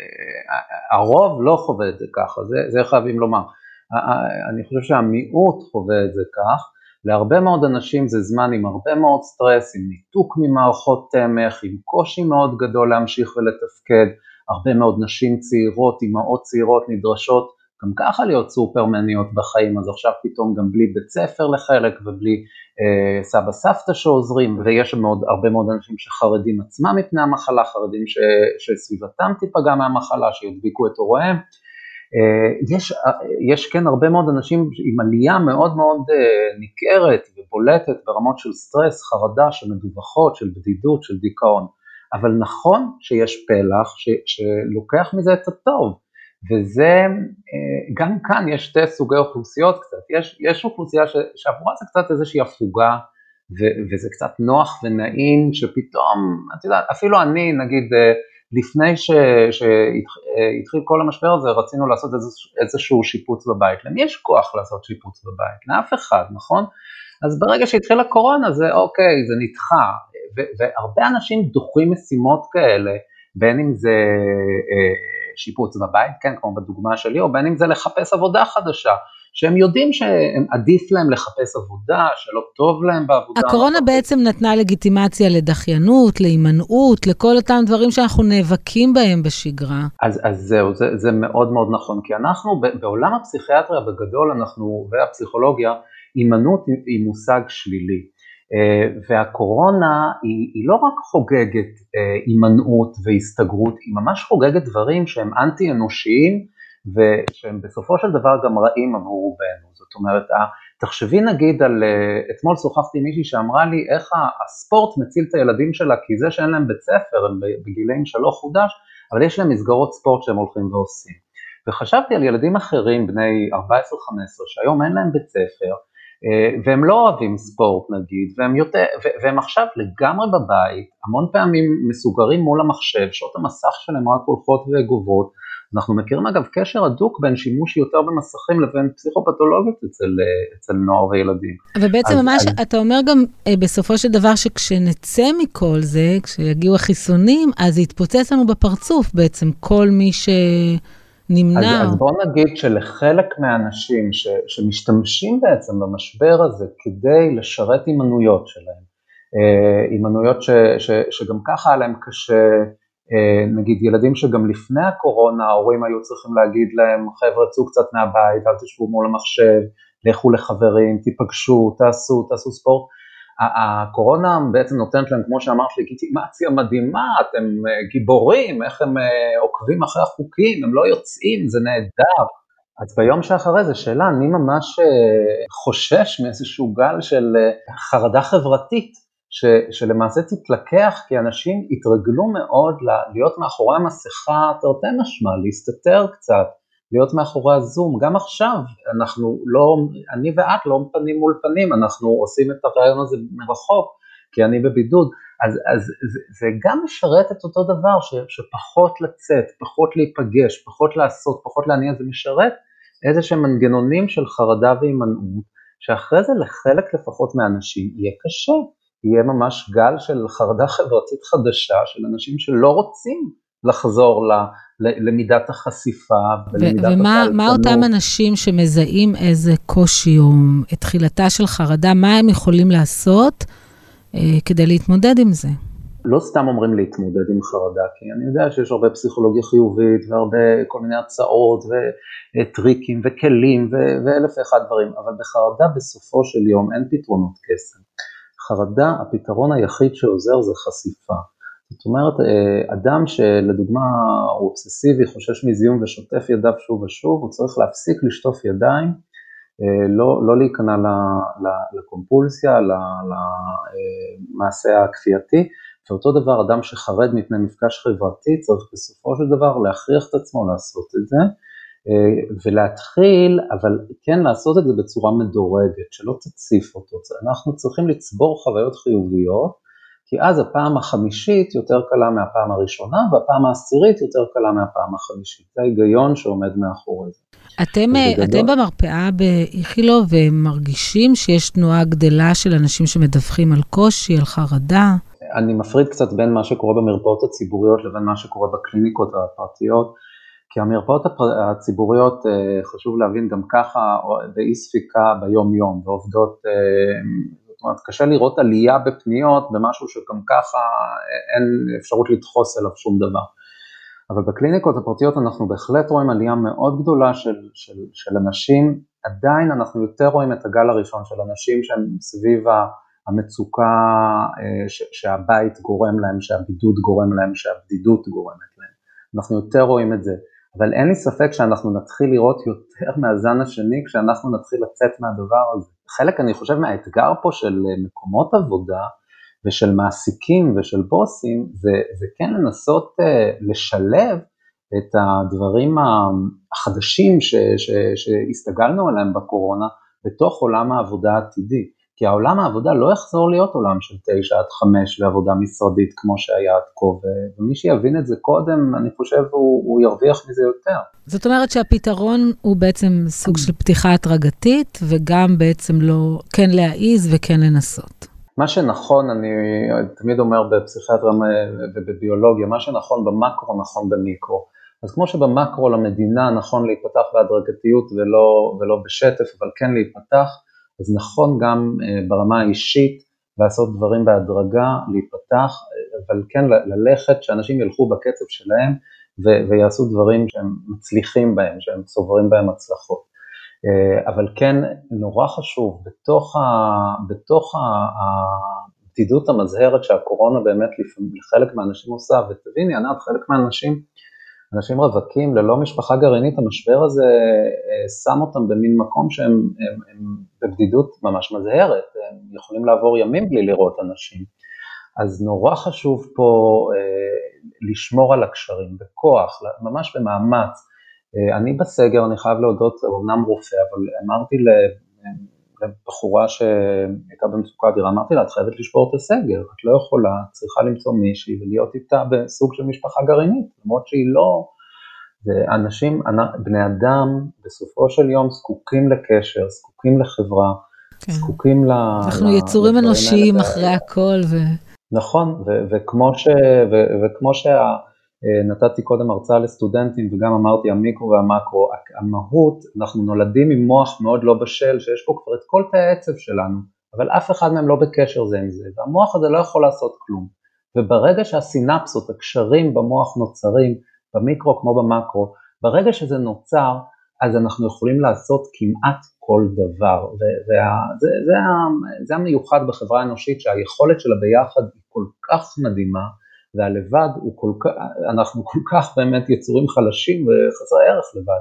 Speaker 9: הרוב לא חווה את זה ככה, זה חייבים לומר. אני חושב שהמיעוט חווה את זה כך, להרבה מאוד אנשים זה זמן עם הרבה מאוד סטרס, עם ניתוק ממערכות תמך, עם קושי מאוד גדול להמשיך ולתפקד, הרבה מאוד נשים צעירות, אמהות צעירות נדרשות גם ככה להיות סופרמניות בחיים, אז עכשיו פתאום גם בלי בית ספר לחלק, ובלי סבא סבתא שעוזרים, ויש הרבה מאוד אנשים שחרדים עצמם מפני המחלה, חרדים שסביבתם תיפגע מהמחלה, שידביקו את הוריהם, יש כן הרבה מאוד אנשים עם עלייה מאוד מאוד ניכרת ובולטת ברמות של סטרס, חרדה, שמדווחות, של בדידות, של דיכאון, אבל נכון שיש פלח שלוקח מזה את הטוב, וזה, גם כאן יש שתי סוגי אוכלוסיות קצת, יש אוכלוסייה שעבורה זה קצת איזושהי הפוגה, וזה קצת נוח ונעים, שפתאום, את יודעת, אפילו אני נגיד, לפני שהתחיל כל המשבר הזה, רצינו לעשות איזשהו שיפוץ בבית, למי יש כוח לעשות שיפוץ בבית? לאף אחד, נכון? אז ברגע שהתחיל הקורונה, זה אוקיי, זה נדחה, והרבה אנשים דוחים משימות כאלה, בין אם זה שיפוץ בבית, כן, כמו בדוגמה שלי, או בין אם זה לחפש עבודה חדשה, שהם יודעים שעדיף להם לחפש עבודה, שלא טוב להם בעבודה.
Speaker 2: הקורונה בעצם נתנה לגיטימציה לדחיינות, להימנעות, לכל אותם דברים שאנחנו נאבקים בהם בשגרה.
Speaker 9: אז זהו, זה מאוד מאוד נכון, כי אנחנו בעולם הפסיכיאטריה בגדול, והפסיכולוגיה, הימנעות היא מושג שלילי. והקורונה היא לא רק חוגגת הימנעות והסתגרות, היא ממש חוגגת דברים שהם אנטי אנושיים, ושהם בסופו של דבר גם רעים עבור רובנו. זאת אומרת, תחשבי נגיד אתמול שוחחתי עם מישהי שאמרה לי איך הספורט מציל את הילדים שלה, כי זה שאין להם בית ספר, הם בגילאים שלא חודש, אבל יש להם מסגרות ספורט שהם הולכים ועושים. וחשבתי על ילדים אחרים, בני 14-15, שהיום אין להם בית ספר, והם לא אוהבים ספורט נגיד, והם עכשיו לגמרי בבית, המון פעמים מסוגרים מול המחשב, שעות המסך שלהם רק הולכות וגוברות. אנחנו מכירים אגב קשר הדוק בין שימוש יותר במסכים לבין פסיכופתולוגיות אצל נוער וילדים.
Speaker 2: ובעצם ממש אתה אומר גם בסופו של דבר שכשנצא מכל זה, כשיגיעו החיסונים, אז יתפוצץ לנו בפרצוף בעצם כל מי נמנע.
Speaker 9: אז בוא נגיד שלחלק מהאנשים שמשתמשים בעצם במשבר הזה כדי לשרת הימנויות שלהם, הימנויות שגם ככה עליהם קשה, נגיד ילדים שגם לפני הקורונה ההורים היו צריכים להגיד להם, חבר'ה צאו קצת מהבית, אל תשבו מול המחשב, לכו לחברים, תיפגשו, תעשו ספורט, הקורונה בעצם נותנת להם, כמו שאמרת, לגיטימציה מדהימה, אתם גיבורים, איך הם עוקבים אחרי החוקים, הם לא יוצאים, זה נהדר. אז ביום שאחרי זה שאלה, אני ממש חושש מאיזשהו גל של חרדה חברתית, שלמעשה תתלקח, כי אנשים התרגלו מאוד להיות מאחורי המסכה, תרתי משמע, להסתתר קצת, להיות מאחורי הזום. גם עכשיו, אני ואת לא פנים מול פנים, אנחנו עושים את הרעיון הזה מרחוק, כי אני בבידוד, אז זה גם משרת את אותו דבר, שפחות לצאת, פחות להיפגש, פחות לעשות, פחות להניע, זה משרת איזה שהם מנגנונים של חרדה והימנעות, שאחרי זה לחלק לפחות מהאנשים יהיה קשה, יהיה ממש גל של חרדה חברתית חדשה, של אנשים שלא רוצים לחזור למידת החשיפה ולמידת הפעלתנות.
Speaker 2: ומה אותם אנשים שמזהים איזה קושי או תחילתה של חרדה, מה הם יכולים לעשות כדי להתמודד עם זה?
Speaker 9: לא סתם אומרים להתמודד עם חרדה, כי אני יודע שיש הרבה פסיכולוגיה חיובית והרבה כל מיני הצעות וטריקים וכלים ואלף ואחד דברים, אבל בחרדה בסופו של יום אין פתרונות קסם. חרדה, הפתרון היחיד שעוזר זה חשיפה. זאת אומרת, אדם שלדוגמה הוא אובססיבי, חושש מזיהום ושוטף ידיו שוב ושוב, הוא צריך להפסיק לשטוף ידיים, לא להיכנע לקומפולסיה, למעשה הכפייתי, ואותו דבר אדם שחרד מפני מפגש חברתי, צריך בסופו של דבר להכריח את עצמו לעשות את זה, ולהתחיל, אבל כן לעשות את זה בצורה מדורגת, שלא תציף אותו. אנחנו צריכים לצבור חוויות חיוביות, כי אז הפעם החמישית יותר קלה מהפעם הראשונה, והפעם העשירית יותר קלה מהפעם החמישית. זה ההיגיון שעומד מאחורי זה.
Speaker 2: אתם במרפאה באיכילוב, ומרגישים שיש תנועה גדלה של אנשים שמדווחים על קושי, על חרדה?
Speaker 9: אני מפריד קצת בין מה שקורה במרפאות הציבוריות, לבין מה שקורה בקליניקות הפרטיות, כי המרפאות הציבוריות, חשוב להבין גם ככה, באי ספיקה ביום יום, ועובדות, זאת אומרת, קשה לראות עלייה בפניות, במשהו שגם ככה אין אפשרות לדחוס אליו שום דבר. אבל בקליניקות הפרטיות אנחנו בהחלט רואים עלייה מאוד גדולה של אנשים, עדיין אנחנו יותר רואים את הגל הראשון של אנשים שהם סביב המצוקה שהבית גורם להם, שהבידוד גורם להם, שהבדידות גורמת להם. אנחנו יותר רואים את זה, אבל אין לי ספק שאנחנו נתחיל לראות יותר מהזן השני כשאנחנו נתחיל לצאת מהדבר הזה. חלק אני חושב מהאתגר פה של מקומות עבודה ושל מעסיקים ושל בוסים, זה כן לנסות לשלב את הדברים החדשים שהסתגלנו עליהם בקורונה בתוך עולם העבודה העתידי. כי העולם העבודה לא יחזור להיות עולם של 9 עד 5 ועבודה משרדית כמו שהיה עד כה, ומי שיבין את זה קודם, אני חושב הוא ירוויח מזה יותר.
Speaker 2: זאת אומרת שהפתרון הוא בעצם סוג של פתיחה הדרגתית, וגם בעצם לא, כן להעיז וכן לנסות.
Speaker 9: מה שנכון, אני תמיד אומר בפסיכיאטריה ובביולוגיה, מה שנכון במקרו נכון במיקרו. אז כמו שבמקרו למדינה נכון להיפתח בהדרגתיות ולא בשטף, אבל כן להיפתח, אז נכון גם ברמה האישית לעשות דברים בהדרגה, להיפתח, אבל כן ללכת שאנשים ילכו בקצב שלהם ויעשו דברים שהם מצליחים בהם, שהם צוברים בהם הצלחות. אבל כן נורא חשוב, בתוך הבדידות המזהרת שהקורונה באמת לחלק מהאנשים עושה, ותביני, ענת, חלק מהאנשים, אנשים רווקים ללא משפחה גרעינית, המשבר הזה שם אותם במין מקום שהם בבדידות ממש מזהרת, הם יכולים לעבור ימים בלי לראות אנשים. אז נורא חשוב פה לשמור על הקשרים, בכוח, ממש במאמץ. אני בסגר, אני חייב להודות, אמנם רופא, אבל אמרתי לבחורה שהייתה במצוקה אדירה, אמרתי לה, את חייבת לשבור את הסגר, את לא יכולה, צריכה למצוא מישהי ולהיות איתה בסוג של משפחה גרעינית, למרות שהיא לא, אנשים, בני אדם, בסופו של יום זקוקים לקשר, זקוקים לחברה, כן. זקוקים
Speaker 2: אנחנו יצורים אנושיים אחרי הכל.
Speaker 9: נכון, וכמו נתתי קודם הרצאה לסטודנטים, וגם אמרתי המיקרו והמקרו, המהות, אנחנו נולדים עם מוח מאוד לא בשל, שיש פה כבר את כל תאי העצב שלנו, אבל אף אחד מהם לא בקשר זה עם זה, והמוח הזה לא יכול לעשות כלום. וברגע שהסינפסות, הקשרים במוח נוצרים, במיקרו כמו במקרו, ברגע שזה נוצר, אז אנחנו יכולים לעשות כמעט כל דבר, וזה המיוחד בחברה האנושית, שהיכולת שלה ביחד היא כל כך מדהימה, והלבד אנחנו כל כך באמת יצורים חלשים וחסרי ערך לבד,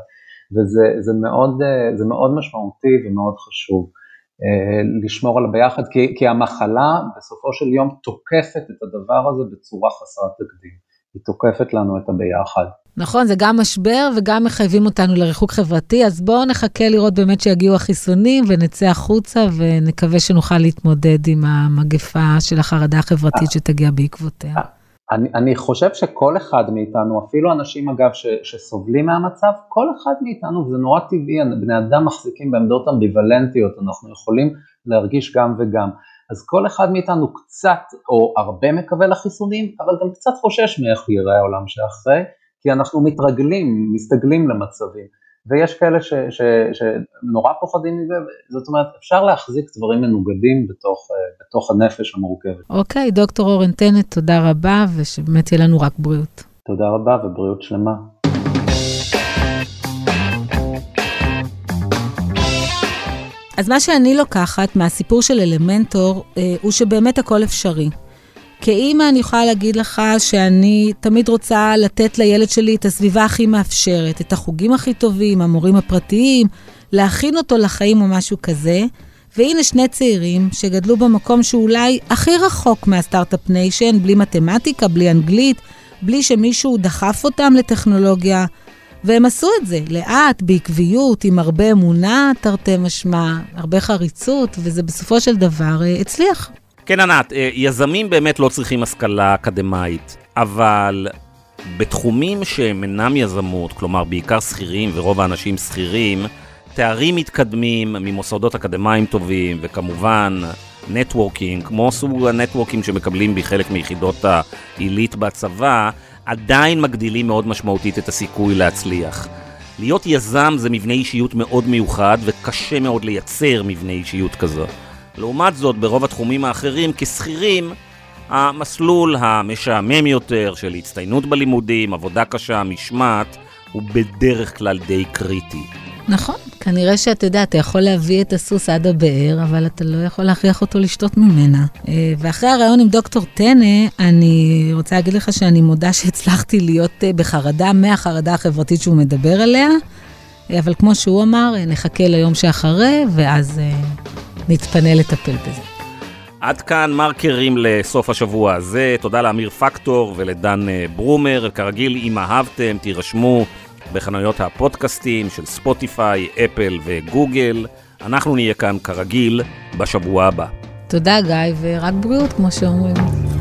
Speaker 9: וזה מאוד משמעותי ומאוד חשוב לשמור על ביחד, כי המחלה בסופו של יום תוקפת את הדבר הזה בצורה חסרת תקדים, היא תוקפת לנו את הביחד.
Speaker 2: נכון, זה גם משבר וגם מחייבים אותנו לריחוק חברתי, אז בואו נחכה לראות באמת שיגיעו החיסונים ונצא החוצה ונקווה שנוכל להתמודד עם המגפה של החרדה החברתית שתגיע בעקבותיה.
Speaker 9: אני חושב שכל אחד מאיתנו, אפילו אנשים אגב שסובלים מהמצב, כל אחד מאיתנו, וזה נורא טבעי, בני אדם מחזיקים בעמדות אמביוולנטיות, אנחנו יכולים להרגיש גם וגם, אז כל אחד מאיתנו קצת או הרבה מקווה לחיסונים, אבל גם קצת חושש מאיך יראה העולם שאחרי, כי אנחנו מסתגלים למצבים, ויש כאלה שנורא פוחדים מזה, זאת אומרת, אפשר להחזיק דברים מנוגדים בתוך הנפש המורכבת.
Speaker 2: אוקיי, דוקטור אורן טנט, תודה רבה, ושבאמת יהיה לנו רק בריאות.
Speaker 9: תודה רבה ובריאות שלמה.
Speaker 2: אז מה שאני לוקחת מהסיפור של אלמנטור, הוא שבאמת הכל אפשרי. כאמא אני יכולה להגיד לך שאני תמיד רוצה לתת לילד שלי את הסביבה הכי מאפשרת, את החוגים הכי טובים, המורים הפרטיים, להכין אותו לחיים או משהו כזה, והנה שני צעירים שגדלו במקום שאולי הכי רחוק מהסטארט-אפ ניישן, בלי מתמטיקה, בלי אנגלית, בלי שמישהו דחף אותם לטכנולוגיה, והם עשו את זה לאט, בעקביות, עם הרבה אמונה, תרתי משמע, הרבה חריצות, וזה בסופו של דבר הצליח.
Speaker 1: כן, ענת, יזמים באמת לא צריכים השכלה אקדמית, אבל בתחומים שהם אינם יזמות, כלומר בעיקר שכירים ורוב האנשים שכירים, תארים מתקדמים ממוסדות אקדמיים טובים, וכמובן נטוורקינג, כמו סוג הנטוורקינג שמקבלים בחלק מיחידות העילית בצבא, עדיין מגדילים מאוד משמעותית את הסיכוי להצליח. להיות יזם זה מבנה אישיות מאוד מיוחד, וקשה מאוד לייצר מבנה אישיות כזו. לעומת זאת, ברוב התחומים האחרים, כשכירים, המסלול המשעמם יותר של הצטיינות בלימודים, עבודה קשה, משמעת, הוא בדרך כלל די קריטי.
Speaker 2: נכון, כנראה שאתה יודע, אתה יכול להביא את הסוס עד הבאר, אבל אתה לא יכול להכריח אותו לשתות ממנה. ואחרי הרעיון עם דוקטור טנא, אני רוצה להגיד לך שאני מודה שהצלחתי להיות בחרדה, מהחרדה החברתית שהוא מדבר עליה, אבל כמו שהוא אמר, נחכה ליום שאחרי, ואז נתפנה לטפל בזה.
Speaker 1: עד כאן מרקרים לסוף השבוע הזה. תודה לאמיר פקטור ולדן ברומר. כרגיל, אם אהבתם, תירשמו בחנויות הפודקאסטים של ספוטיפיי, אפל וגוגל. אנחנו נהיה כאן כרגיל בשבוע הבא.
Speaker 2: תודה גיא, ורק בריאות כמו שאומרים.